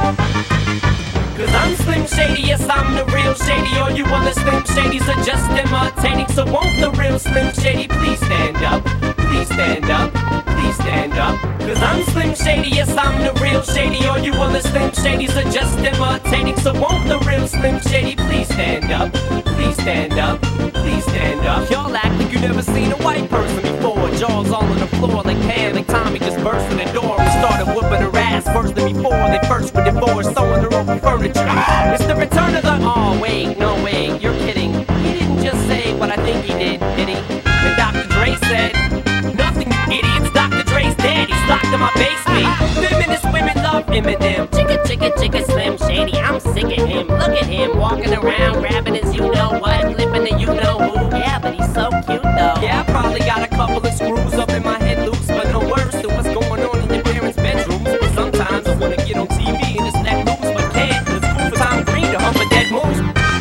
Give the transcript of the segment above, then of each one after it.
Cause I'm Slim Shady, yes I'm the real Shady. All you other Slim Shadys are just imitating. So won't the real Slim Shady please stand up? Please stand up, please stand up. Cause I'm Slim Shady, yes I'm the real Shady. All you other Slim Shadys are just imitating. So won't the real Slim Shady please stand up? Please stand up, please stand up. Y'all act like you never seen a white person before. Jaws all on the floor like Pam and Tommy just burst in the door and started whooping her ass first than before they first were divorced, sewing their own furniture. It's the return of the... Oh wait, no wait, you're kidding. He didn't just say what I think he did he? And Dr. Dre said, nothing, you idiots. Dr. Dre's dead, he's locked in my basement. Feminist women love Eminem. Chicka, chicka, chicka, Slim Shady, I'm sick of him. Look at him, walking around, grabbing his you-know-what, flipping the you-know-who. Yeah, but he's so cute, though. Yeah, I probably got a couple of screws up in my head loose, but no worse than what's going on in your parents' bedrooms. But sometimes I wanna get on TV and just let loose, but can't. It's cool for Tom Green to hump a dead moose.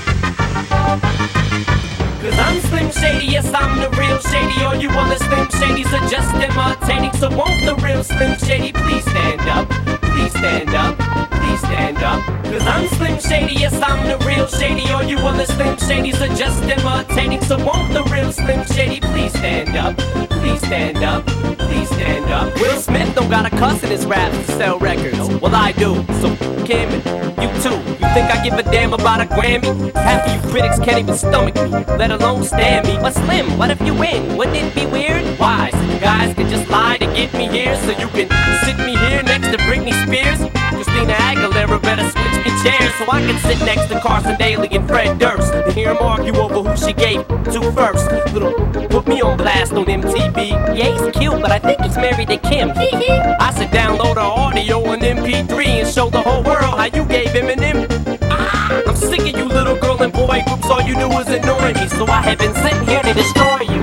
Cause I'm Slim Shady, yes I'm the real Shady. All you other Slim Shadys are just imitating. So won't the real Slim Shady please stand up? Please stand up, please stand up. Cause I'm Slim Shady, yes I'm the real Shady. All you other Slim Shadys are just imitating. So won't the real Slim Shady please stand up? Please stand up, please stand up. Will Smith don't got a cuss in his raps to sell records. Well, I do, so him and you too. You think I give a damn about a Grammy? Half of you critics can't even stomach me, let alone stand me. But Slim, what if you win? Wouldn't it be weird? Why? So you guys can just lie to get me here, so you can sit me here next to Britney Spears? Christina Aguilera better switch me chairs so I can sit next to Carson Daly and Fred Durst and hear them argue over who she gave to first. Little put me on blast on MTV. Yeah, he's cute, but I think he's married to Kim. I said download her audio on MP3 and show the whole world how you gave Eminem. I'm sick of you little girl and boy groups, all you do is annoy me, so I have been sitting here to destroy you.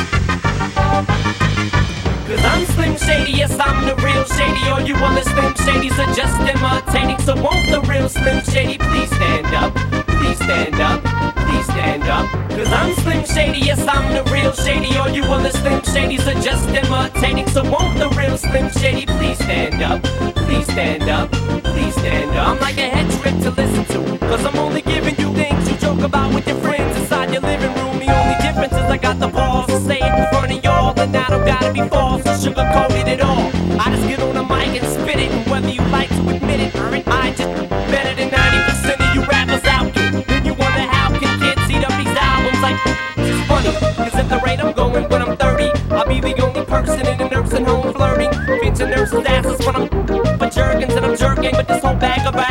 Cause I'm Slim Shady, yes I'm the real Shady. All you other Slim Shadys are just imitating. So won't the real Slim Shady please stand up? Please stand up, please stand up. Cause I'm Slim Shady, yes I'm the real Shady. All you other Slim Shadys are just imitating. So won't the real Slim Shady please stand up? Please stand up, please stand up. I'm like a head trip to listen to, cause I'm only giving you things you joke about with your friends inside your living room. The only difference is I got the balls to say it in front of y'all, and I don't gotta be false or sugar-coated at all. I just get on the mic and spit it, and whether you like to admit it, I just better than 90% of you rappers out there. Then you wonder how can kids eat up these albums like it's funny, cause at the rate I'm going when I'm 30, I'll be the only person in a nursing home flirting, pinching nurses' asses when I'm but jerkins and I'm jerking with this whole bag of